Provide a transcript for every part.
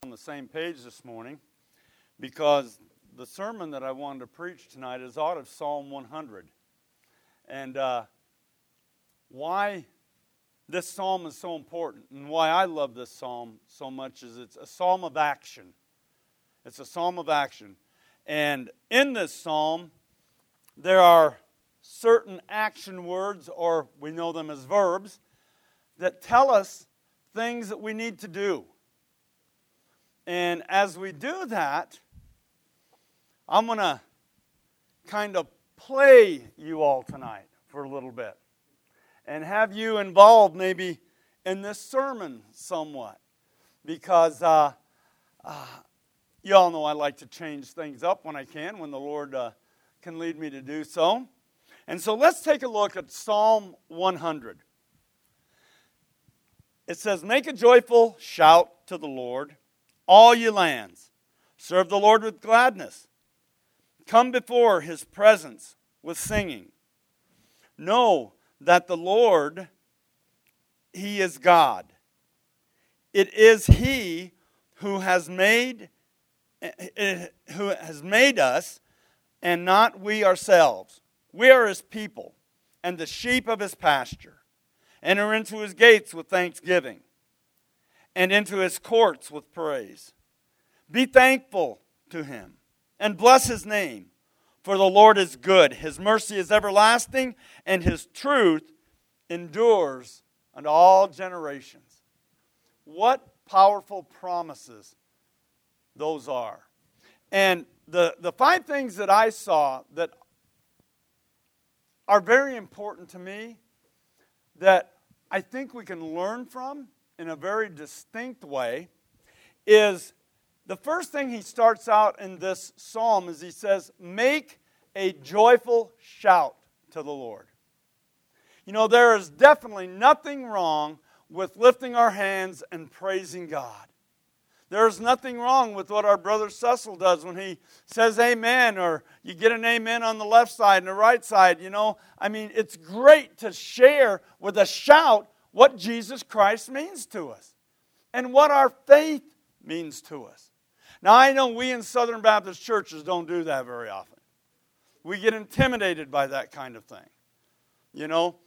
On the same page this morning, because the sermon that I wanted to preach tonight is out of Psalm 100. And why this psalm is so important and why I love this psalm so much is it's a psalm of action. It's a psalm of action. And in this psalm, there are certain action words, or we know them as verbs, that tell us things that we need to do. And as we do that, I'm going to kind of play you all tonight for a little bit and have you involved maybe in this sermon somewhat. Because you all know I like to change things up when I can, when the Lord can lead me to do so. And so let's take a look at Psalm 100. It says, "Make a joyful shout to the Lord, all ye lands. Serve the Lord with gladness. Come before His presence with singing. Know that the Lord, He is God. It is He who has made us, and not we ourselves. We are His people, and the sheep of His pasture. Enter into His gates with thanksgiving, and into His courts with praise. Be thankful to Him, and bless His name. For the Lord is good. His mercy is everlasting, and His truth endures unto all generations." What powerful promises those are. And the 5 things that I saw that are very important to me, that I think we can learn from in a very distinct way, is the first thing he starts out in this psalm is he says, "Make a joyful shout to the Lord." You know, there is definitely nothing wrong with lifting our hands and praising God. There is nothing wrong with what our brother Cecil does when he says amen, or you get an amen on the left side and the right side, you know. I mean, it's great to share with a shout what Jesus Christ means to us and what our faith means to us. Now, I know we in Southern Baptist churches don't do that very often. We get intimidated by that kind of thing. You know,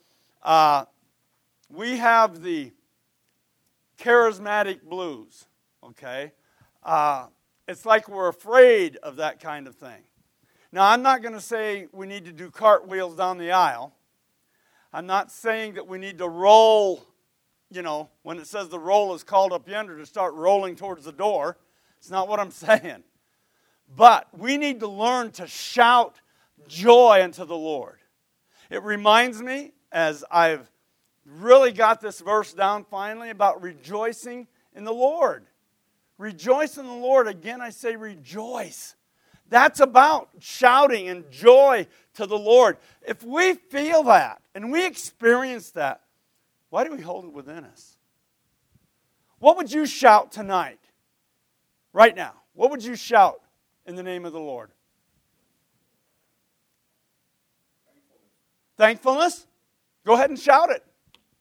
we have the charismatic blues. Okay? It's like we're afraid of that kind of thing. Now, I'm not going to say we need to do cartwheels down the aisle. I'm not saying that we need to roll, you know, when it says the roll is called up yonder, to start rolling towards the door. It's not what I'm saying. But we need to learn to shout joy unto the Lord. It reminds me, as I've really got this verse down finally, about rejoicing in the Lord. Rejoice in the Lord. Again, I say rejoice. That's about shouting and joy to the Lord. If we feel that and we experience that, why do we hold it within us? What would you shout tonight? Right now. What would you shout in the name of the Lord? Thankfulness? Go ahead and shout it.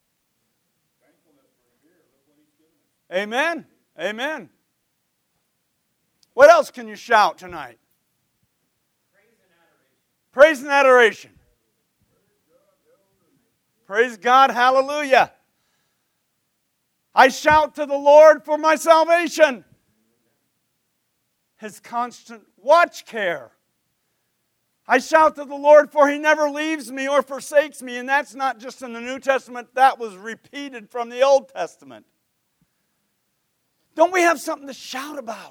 Amen. Amen. What else can you shout tonight? Praise and adoration. Praise God, hallelujah. I shout to the Lord for my salvation. His constant watch care. I shout to the Lord for He never leaves me or forsakes me. And that's not just in the New Testament. That was repeated from the Old Testament. Don't we have something to shout about?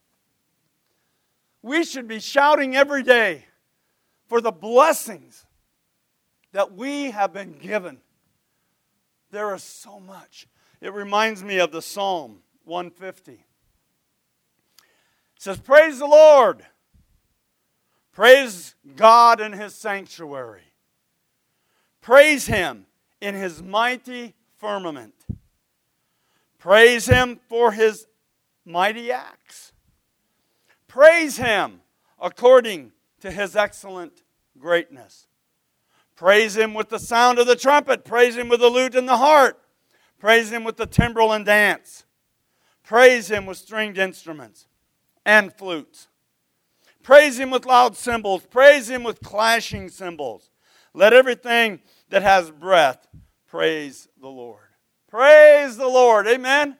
We should be shouting every day for the blessings that we have been given. There is so much. It reminds me of the Psalm 150. It says, "Praise the Lord. Praise God in His sanctuary. Praise Him in His mighty firmament. Praise Him for His mighty acts. Praise Him according to His excellent greatness. Praise Him with the sound of the trumpet. Praise Him with the lute and the harp. Praise Him with the timbrel and dance. Praise Him with stringed instruments and flutes. Praise Him with loud cymbals. Praise Him with clashing cymbals. Let everything that has breath praise the Lord. Praise the Lord. Amen?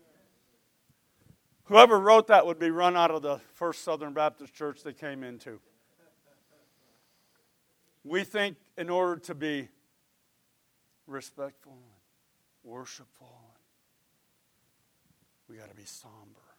Whoever wrote that would be run out of the First Southern Baptist Church they came into. We think in order to be respectful and worshipful, we got to be somber.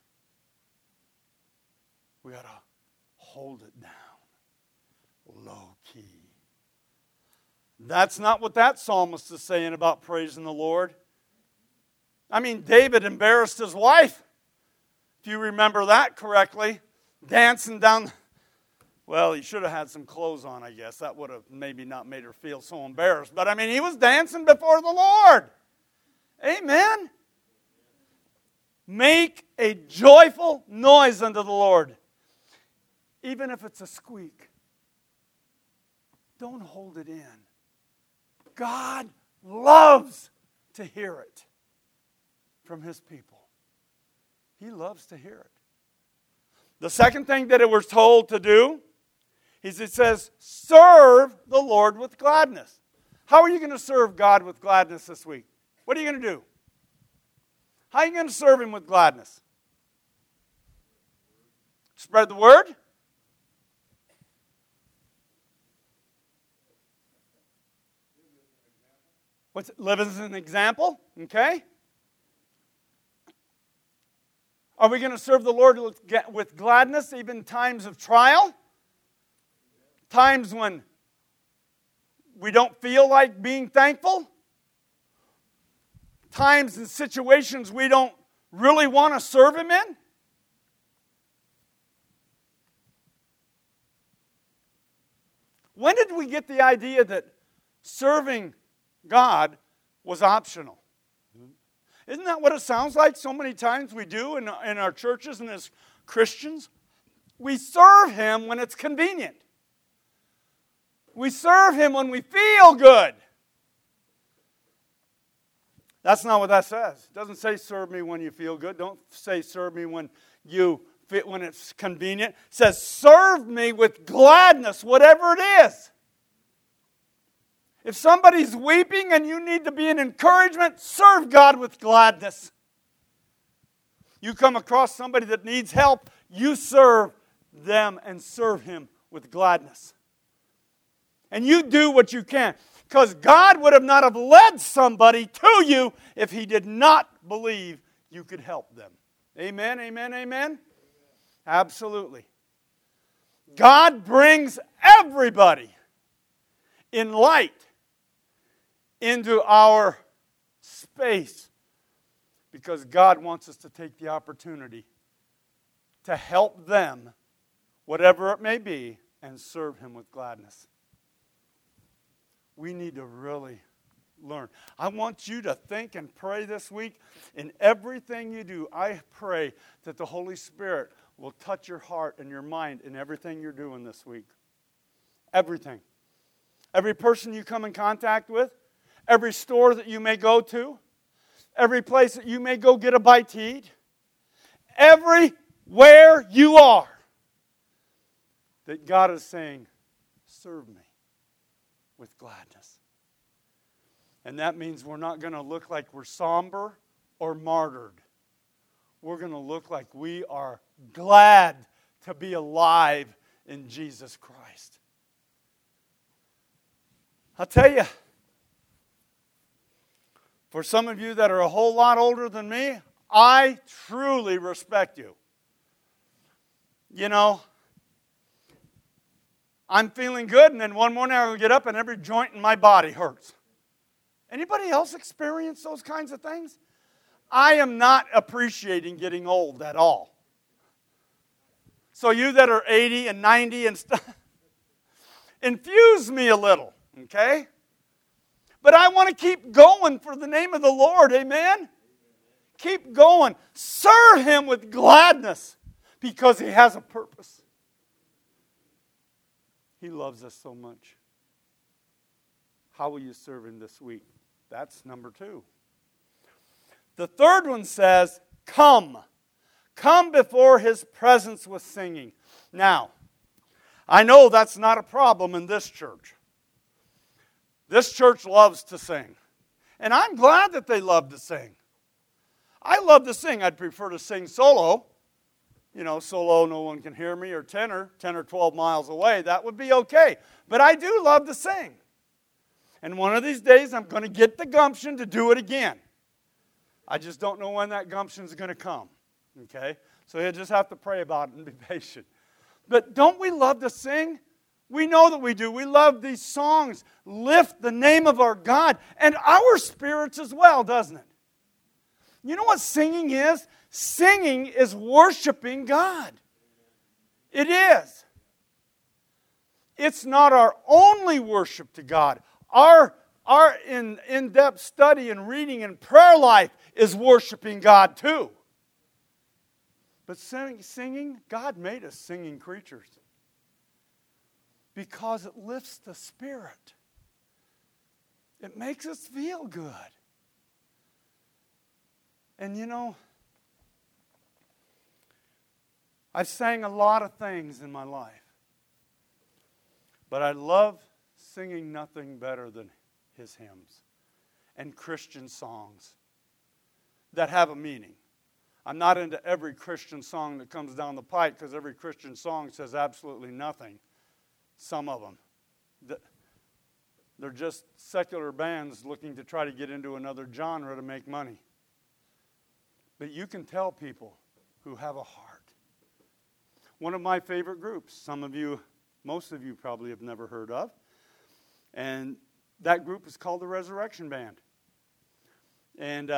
We got to hold it down, low key. That's not what that psalmist is saying about praising the Lord. I mean, David embarrassed his wife, if you remember that correctly, dancing down. Well, he should have had some clothes on, I guess. That would have maybe not made her feel so embarrassed. But I mean, he was dancing before the Lord. Amen. Make a joyful noise unto the Lord. Even if it's a squeak. Don't hold it in. God loves to hear it from His people. He loves to hear it. The second thing that we're told to do is it says, serve the Lord with gladness. How are you going to serve God with gladness this week? What are you going to do? How are you going to serve Him with gladness? Spread the word? Live as an example? Okay. Are we going to serve the Lord with gladness, even in times of trial? Times when we don't feel like being thankful? Times and situations we don't really want to serve Him in? When did we get the idea that serving God was optional? Isn't that what it sounds like so many times we do in our churches and as Christians? We serve Him when it's convenient. We serve Him when we feel good. That's not what that says. It doesn't say serve me when you feel good. Don't say serve me when it's convenient. It says serve me with gladness, whatever it is. If somebody's weeping and you need to be an encouragement, serve God with gladness. You come across somebody that needs help, you serve them and serve Him with gladness. And you do what you can. Because God would have not have led somebody to you if He did not believe you could help them. Amen, amen, amen? Absolutely. God brings everybody in light into our space because God wants us to take the opportunity to help them, whatever it may be, and serve Him with gladness. We need to really learn. I want you to think and pray this week. In everything you do, I pray that the Holy Spirit will touch your heart and your mind in everything you're doing this week. Everything. Every person you come in contact with, every store that you may go to, every place that you may go get a bite to eat, everywhere you are, that God is saying, serve me with gladness. And that means we're not going to look like we're somber or martyred. We're going to look like we are glad to be alive in Jesus Christ. I'll tell you, for some of you that are a whole lot older than me, I truly respect you. You know, I'm feeling good, and then one morning I'll get up and every joint in my body hurts. Anybody else experience those kinds of things? I am not appreciating getting old at all. So you that are 80 and 90 and stuff, infuse me a little, okay? But I want to keep going for the name of the Lord, amen? Keep going. Serve Him with gladness because He has a purpose. He loves us so much. How will you serve Him this week? That's number 2. The third one says, come. Come before His presence with singing. Now, I know that's not a problem in this church. This church loves to sing. And I'm glad that they love to sing. I love to sing. I'd prefer to sing solo. Solo, no one can hear me, or tenor, 10 or 12 miles away. That would be okay. But I do love to sing. And one of these days, I'm going to get the gumption to do it again. I just don't know when that gumption is going to come. Okay? So you just have to pray about it and be patient. But don't we love to sing? We know that we do. We love these songs. Lift the name of our God and our spirits as well, doesn't it? You know what singing is? Singing is worshiping God. It is. It's not our only worship to God. Our in-depth study and reading and prayer life is worshiping God too. But singing, God made us singing creatures because it lifts the spirit. It makes us feel good. And I've sang a lot of things in my life, but I love singing nothing better than His hymns and Christian songs that have a meaning. I'm not into every Christian song that comes down the pike because every Christian song says absolutely nothing. Some of them. They're just secular bands looking to try to get into another genre to make money. But you can tell people who have a heart. One of my favorite groups, most of you probably have never heard of, and that group is called the Resurrection Band. And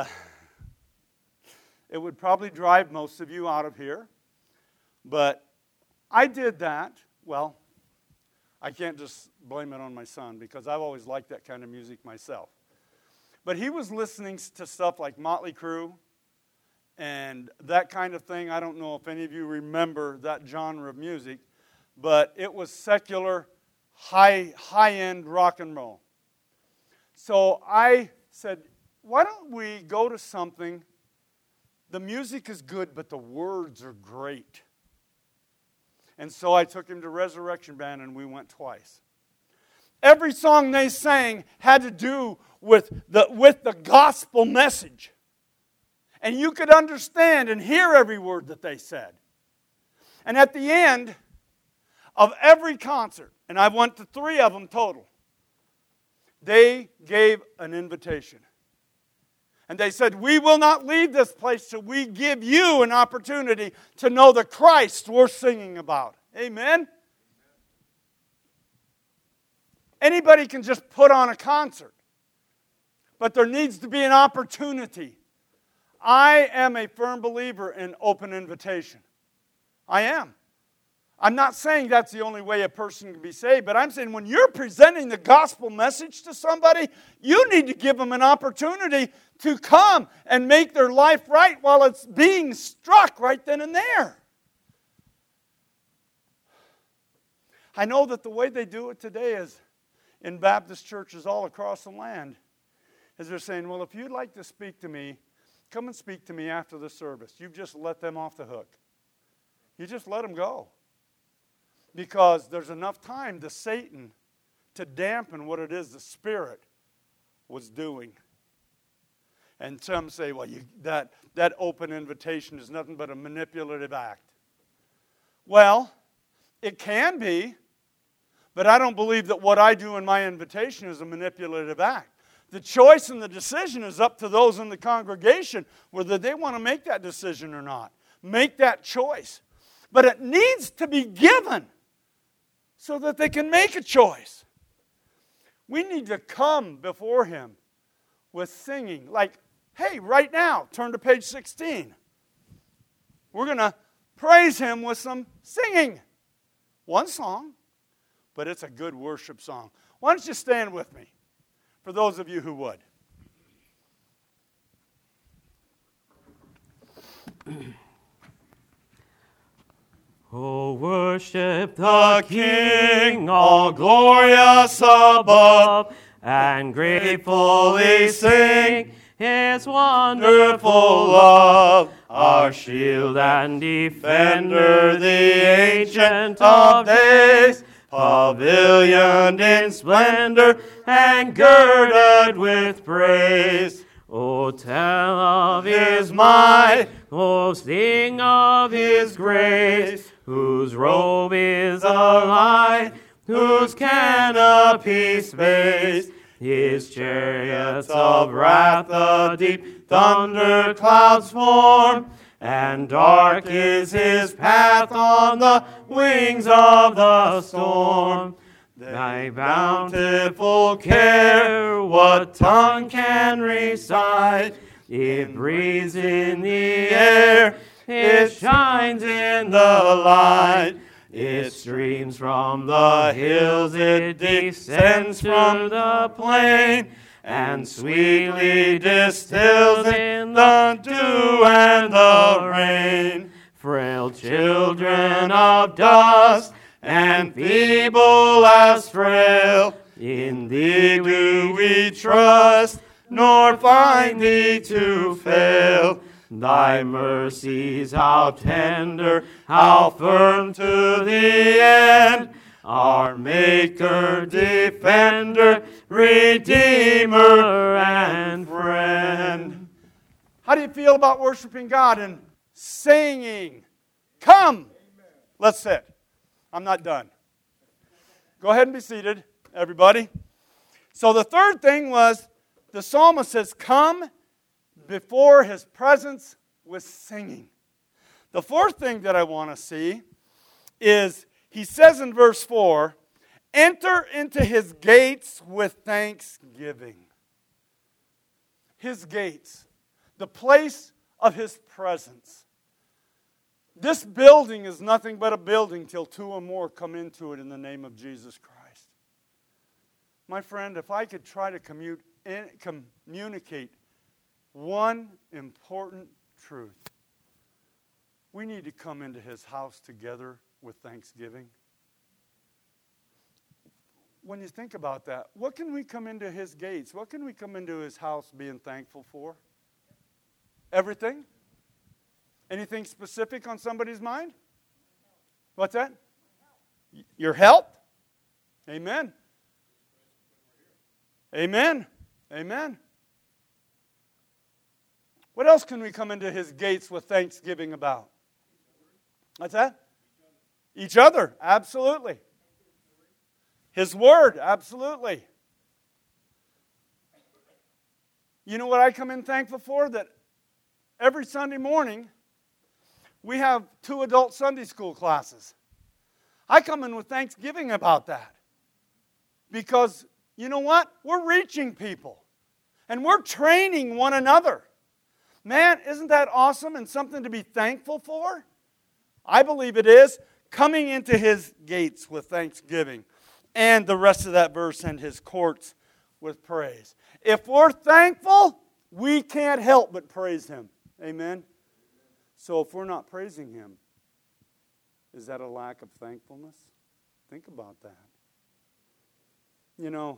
it would probably drive most of you out of here, but I did that. Well, I can't just blame it on my son because I've always liked that kind of music myself. But he was listening to stuff like Motley Crue, and that kind of thing. I don't know if any of you remember that genre of music, but it was secular, high-end rock and roll. So I said, why don't we go to something, the music is good, but the words are great. And so I took him to Resurrection Band, and we went twice. Every song they sang had to do with the gospel message. And you could understand and hear every word that they said. And at the end of every concert, and I went to 3 of them total, they gave an invitation. And they said, we will not leave this place till we give you an opportunity to know the Christ we're singing about. Amen? Anybody can just put on a concert. But there needs to be an opportunity. I am a firm believer in open invitation. I am. I'm not saying that's the only way a person can be saved, but I'm saying when you're presenting the gospel message to somebody, you need to give them an opportunity to come and make their life right while it's being struck right then and there. I know that the way they do it today is in Baptist churches all across the land, is they're saying, well, if you'd like to speak to me, come and speak to me after the service. You've just let them off the hook. You just let them go. Because there's enough time to Satan to dampen what it is the Spirit was doing. And some say, well, that open invitation is nothing but a manipulative act. Well, it can be, but I don't believe that what I do in my invitation is a manipulative act. The choice and the decision is up to those in the congregation whether they want to make that decision or not. Make that choice. But it needs to be given so that they can make a choice. We need to come before Him with singing. Like, hey, right now, turn to page 16. We're going to praise Him with some singing. One song, but it's a good worship song. Why don't you stand with me, for those of you who would. Oh, worship the King, all glorious above, and gratefully sing His wonderful love. our shield and defender, the Ancient of Days, pavilioned in splendor and girded with praise. O tell of His might, O sing of His grace, whose robe is a light, whose canopy space. His chariots of wrath the deep thunder clouds form, and dark is His path on the wings of the storm. Thy bountiful care, what tongue can recite? It breathes in the air, it shines in the light. It streams from the hills, it descends from the plain, and sweetly distills in the dew and the rain. Frail children of dust, and feeble as frail, in Thee do we trust, nor find Thee to fail. Thy mercies, how tender, how firm to the end, our Maker, Defender, Redeemer, and Friend. How do you feel about worshiping God and singing? Come! Let's sit. I'm not done. Go ahead and be seated, everybody. So the third thing was, the psalmist says, come before His presence with singing. The fourth thing that I want to see is, he says in verse 4, enter into His gates with thanksgiving. His gates, the place of His presence. This building is nothing but a building till two or more come into it in the name of Jesus Christ. My friend, if I could try to communicate one important truth, we need to come into His house together with thanksgiving. When you think about that, what can we come into His gates? What can we come into His house being thankful for? Everything? Anything specific on somebody's mind? What's that? Your health? Amen. Amen. Amen. What else can we come into His gates with thanksgiving about? What's that? Each other, absolutely. His Word, absolutely. You know what I come in thankful for? That every Sunday morning, we have 2 adult Sunday school classes. I come in with thanksgiving about that. Because, you know what? We're reaching people. And we're training one another. Man, isn't that awesome and something to be thankful for? I believe it is. Coming into His gates with thanksgiving. And the rest of that verse, and His courts with praise. If we're thankful, we can't help but praise Him. Amen? So if we're not praising Him, is that a lack of thankfulness? Think about that. You know,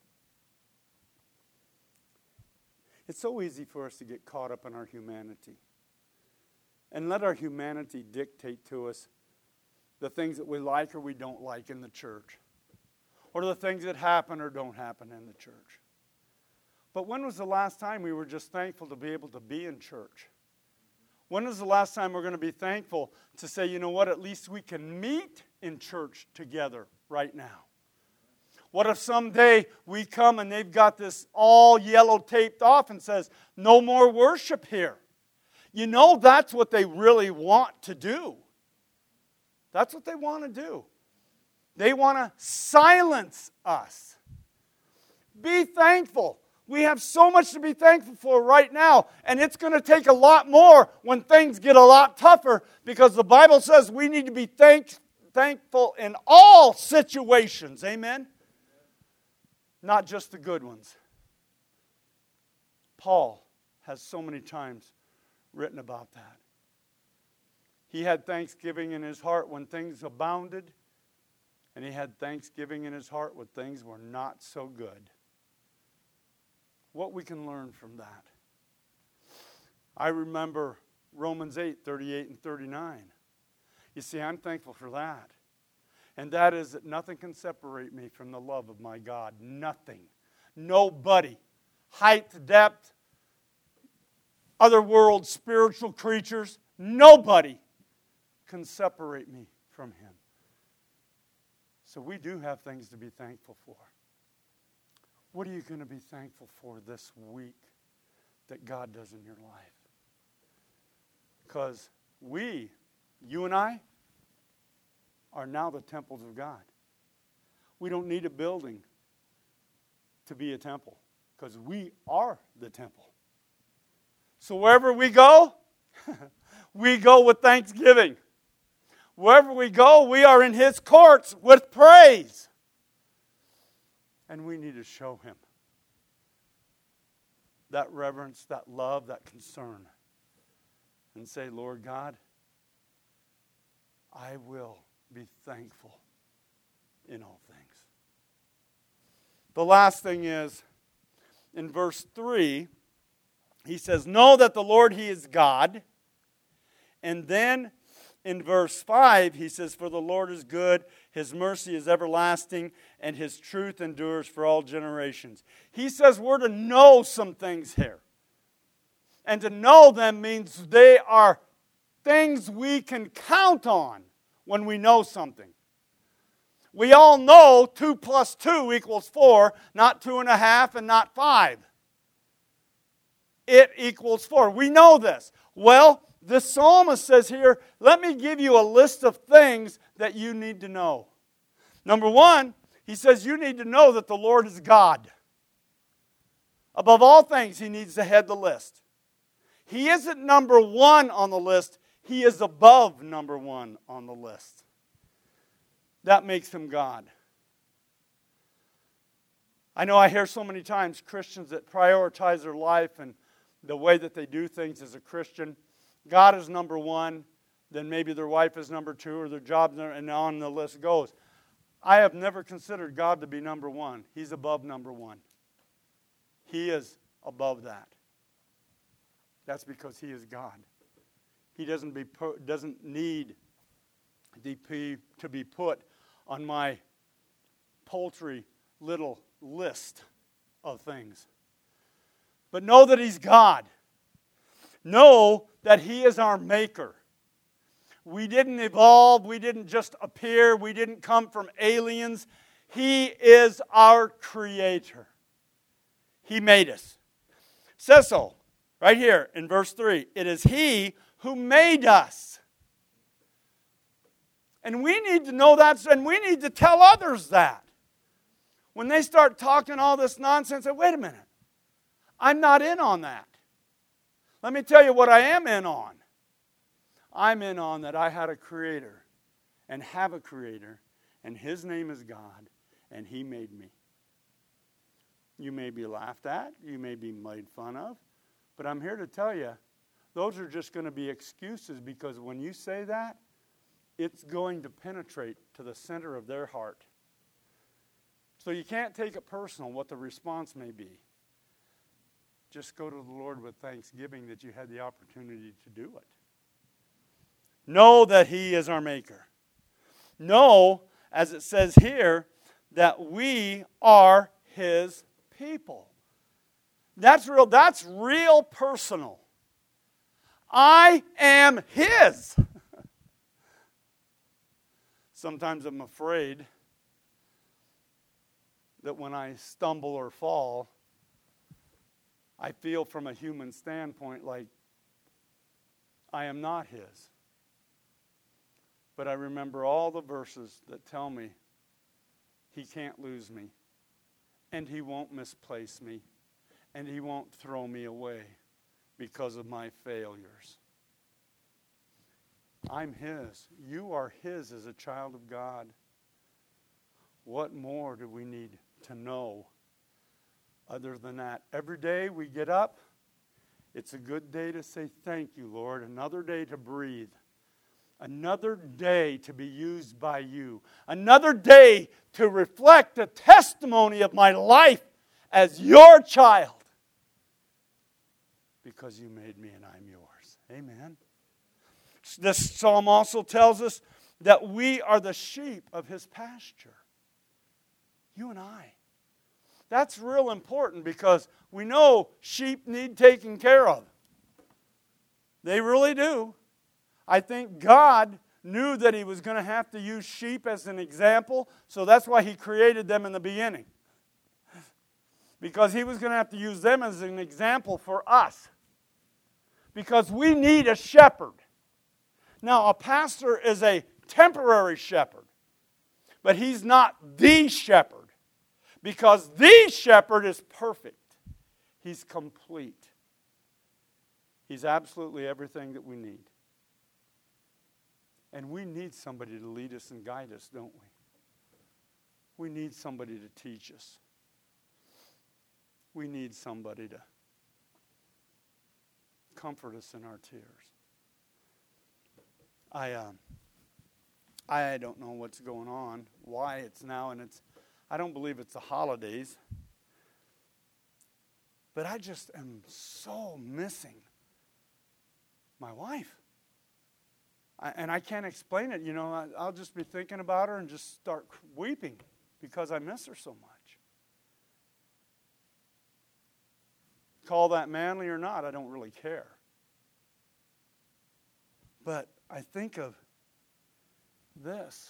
it's so easy for us to get caught up in our humanity and let our humanity dictate to us the things that we like or we don't like in the church, or the things that happen or don't happen in the church. But when was the last time we were just thankful to be able to be in church? When was the last time we're going to be thankful to say, you know what, at least we can meet in church together right now? What if someday we come and they've got this all yellow taped off and says, no more worship here? You know that's what they really want to do. That's what they want to do. They want to silence us. Be thankful. We have so much to be thankful for right now, and it's going to take a lot more when things get a lot tougher, because the Bible says we need to be thankful in all situations. Amen? Not just the good ones. Paul has so many times written about that. He had thanksgiving in his heart when things abounded, and he had thanksgiving in his heart when things were not so good. What we can learn from that. I remember Romans 8, 38 and 39. You see, I'm thankful for that. And that is that nothing can separate me from the love of my God. Nothing. Nobody. Height, depth, other world, spiritual creatures. Nobody can separate me from Him. So we do have things to be thankful for. What are you going to be thankful for this week that God does in your life? Because you and I, are now the temples of God. We don't need a building to be a temple because we are the temple. So wherever we go with thanksgiving. Wherever we go, we are in His courts with praise. And we need to show Him that reverence, that love, that concern. And say, Lord God, I will be thankful in all things. The last thing is, in verse 3, he says, know that the Lord, He is God. And then in verse 5, he says, for the Lord is good, His mercy is everlasting, and His truth endures for all generations. He says we're to know some things here. And to know them means they are things we can count on when we know something. We all know 2 plus 2 equals 4, not 2.5 and not 5. It equals 4. We know this. Well, the psalmist says here, let me give you a list of things that you need to know. Number 1, he says you need to know that the Lord is God. Above all things, He needs to head the list. He isn't number 1 on the list. He is above number 1 on the list. That makes Him God. I know I hear so many times Christians that prioritize their life and the way that they do things as a Christian. God is number 1, then maybe their wife is number 2, or their job, and on the list goes. I have never considered God to be number 1. He's above number 1. He is above that. That's because He is God. He doesn't need to be put on my paltry little list of things. But know that He's God. Know that He is our Maker. We didn't evolve. We didn't just appear. We didn't come from aliens. He is our Creator. He made us. It says so right here in verse 3. It is He who made us. And we need to know that, and we need to tell others that. When they start talking all this nonsense, say, wait a minute. I'm not in on that. Let me tell you what I am in on. I'm in on that I had a Creator and have a Creator, and His name is God, and He made me. You may be laughed at, you may be made fun of, but I'm here to tell you, those are just going to be excuses, because when you say that, it's going to penetrate to the center of their heart. So you can't take it personal what the response may be. Just go to the Lord with thanksgiving that you had the opportunity to do it. Know that He is our Maker. Know, as it says here, that we are His people. That's real personal. I am His. Sometimes I'm afraid that when I stumble or fall, I feel from a human standpoint like I am not His. But I remember all the verses that tell me He can't lose me, and He won't misplace me, and He won't throw me away because of my failures. I'm His. You are His as a child of God. What more do we need to know other than that? Every day we get up, it's a good day to say thank you, Lord. Another day to breathe. Another day to be used by You. Another day to reflect the testimony of my life as Your child. Because You made me and I'm Yours. Amen. This psalm also tells us that we are the sheep of His pasture. You and I. That's real important because we know sheep need taken care of. They really do. I think God knew that He was going to have to use sheep as an example, so that's why He created them in the beginning. Because He was going to have to use them as an example for us. Because we need a shepherd. Now, a pastor is a temporary shepherd, but he's not the shepherd. Because the shepherd is perfect. He's complete. He's absolutely everything that we need. And we need somebody to lead us and guide us, don't we? We need somebody to teach us. We need somebody to comfort us in our tears. I don't know what's going on, why it's now, and I don't believe it's the holidays. But I just am so missing my wife. And I can't explain it. You know, I'll just be thinking about her and just start weeping because I miss her so much. Call that manly or not, I don't really care. But I think of this.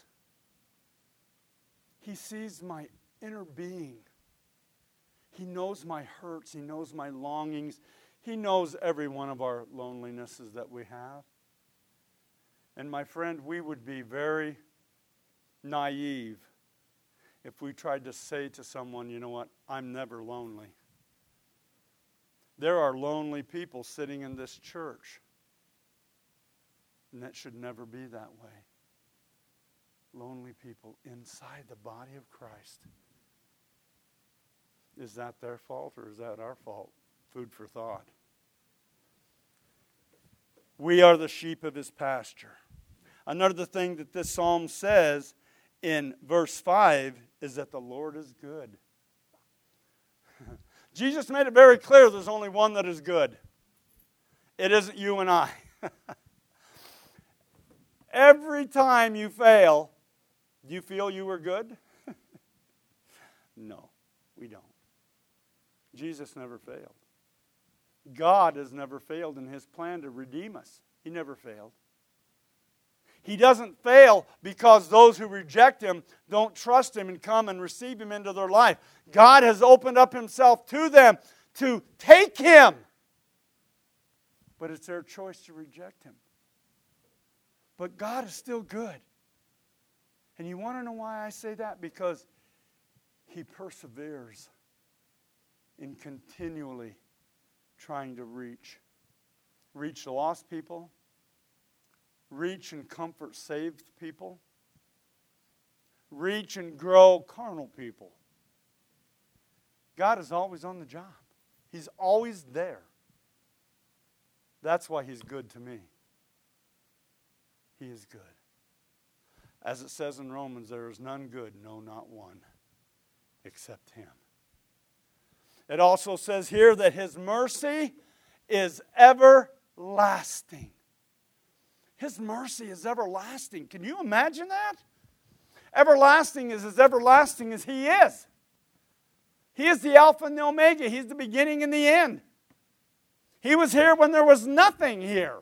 He sees my inner being. He knows my hurts. He knows my longings. He knows every one of our lonelinesses that we have. And my friend, we would be very naive if we tried to say to someone, you know what, I'm never lonely. There are lonely people sitting in this church. And that should never be that way. Lonely people inside the body of Christ. Is that their fault or is that our fault? Food for thought. We are the sheep of His pasture. Another thing that this psalm says in verse 5 is that the Lord is good. Jesus made it very clear there's only one that is good. It isn't you and I. Every time you fail, do you feel you were good? No, we don't. Jesus never failed. God has never failed in His plan to redeem us. He never failed. He doesn't fail because those who reject Him don't trust Him and come and receive Him into their life. God has opened up Himself to them to take Him. But it's their choice to reject Him. But God is still good. And you want to know why I say that? Because He perseveres in continually trying to reach lost people, reach and comfort saved people, reach and grow carnal people. God is always on the job. He's always there. That's why He's good to me. He is good. As it says in Romans, there is none good, no, not one, except Him. It also says here that His mercy is everlasting. His mercy is everlasting. Can you imagine that? Everlasting is as everlasting as He is. He is the Alpha and the Omega. He's the beginning and the end. He was here when there was nothing here.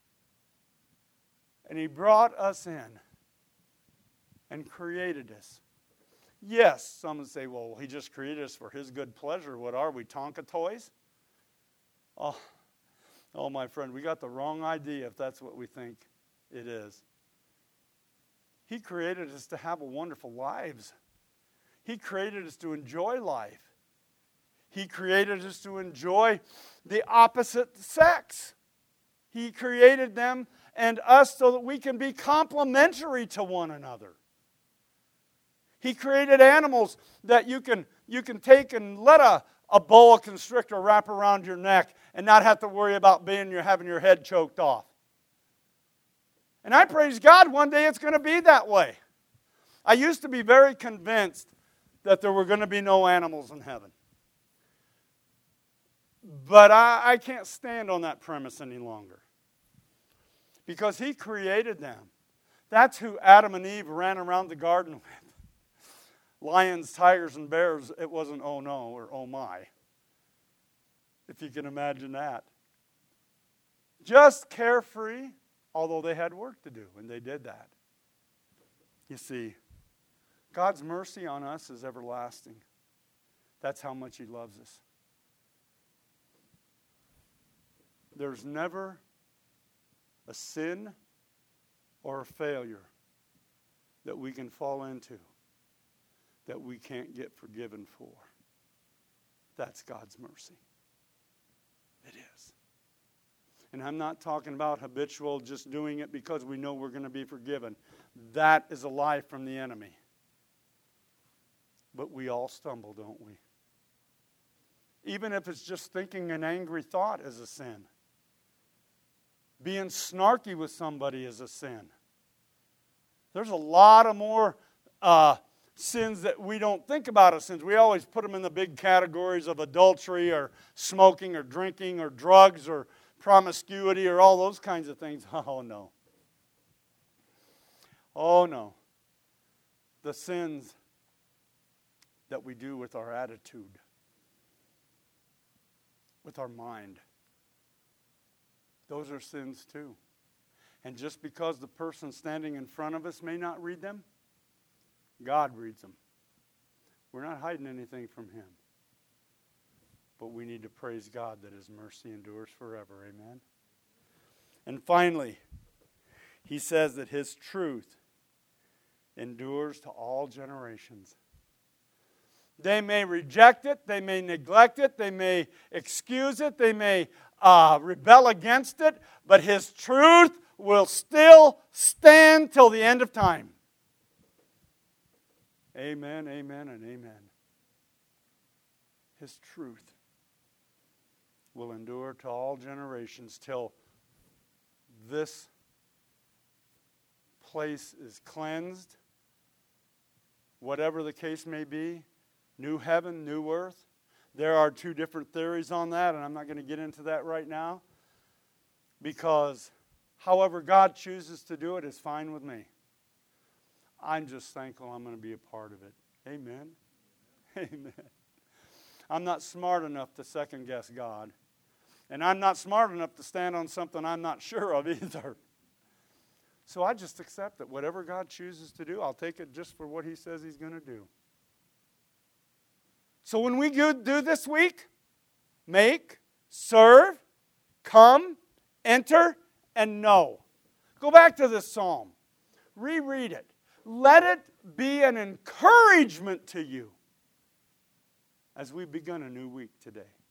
And He brought us in and created us. Yes, some would say, well, He just created us for His good pleasure. What are we, Tonka toys? Oh, my friend, we got the wrong idea if that's what we think it is. He created us to have wonderful lives. He created us to enjoy life. He created us to enjoy the opposite sex. He created them and us so that we can be complementary to one another. He created animals that you can take and let a boa constrictor wrap around your neck and not have to worry about having your head choked off. And I praise God one day it's going to be that way. I used to be very convinced that there were going to be no animals in heaven. But I can't stand on that premise any longer. because He created them. That's who Adam and Eve ran around the garden with. Lions, tigers, and bears, it wasn't oh no or oh my. If you can imagine that. Just carefree, although they had work to do, and they did that. You see, God's mercy on us is everlasting. That's how much He loves us. There's never a sin or a failure that we can fall into that we can't get forgiven for. That's God's mercy. It is. And I'm not talking about habitual, just doing it because we know we're going to be forgiven. That is a lie from the enemy. But we all stumble, don't we? Even if it's just thinking an angry thought is a sin. Being snarky with somebody is a sin. There's a lot of more sins that we don't think about as sins. We always put them in the big categories of adultery or smoking or drinking or drugs or promiscuity or all those kinds of things. Oh, no. Oh, no. The sins that we do with our attitude, with our mind, those are sins too. And just because the person standing in front of us may not read them, God reads them. We're not hiding anything from Him. But we need to praise God that His mercy endures forever. Amen. And finally, He says that His truth endures to all generations. They may reject it, they may neglect it, they may excuse it, they may rebel against it, but His truth will still stand till the end of time. Amen, amen, and amen. His truth will endure to all generations till this place is cleansed, whatever the case may be, new heaven, new earth. There are two different theories on that, and I'm not going to get into that right now, because however God chooses to do it is fine with me. I'm just thankful I'm going to be a part of it. Amen. Amen. I'm not smart enough to second guess God. And I'm not smart enough to stand on something I'm not sure of either. So I just accept that whatever God chooses to do, I'll take it just for what He says He's going to do. So when we do this week, make, serve, come, enter, and know. Go back to this psalm. Reread it. Let it be an encouragement to you as we begin a new week today.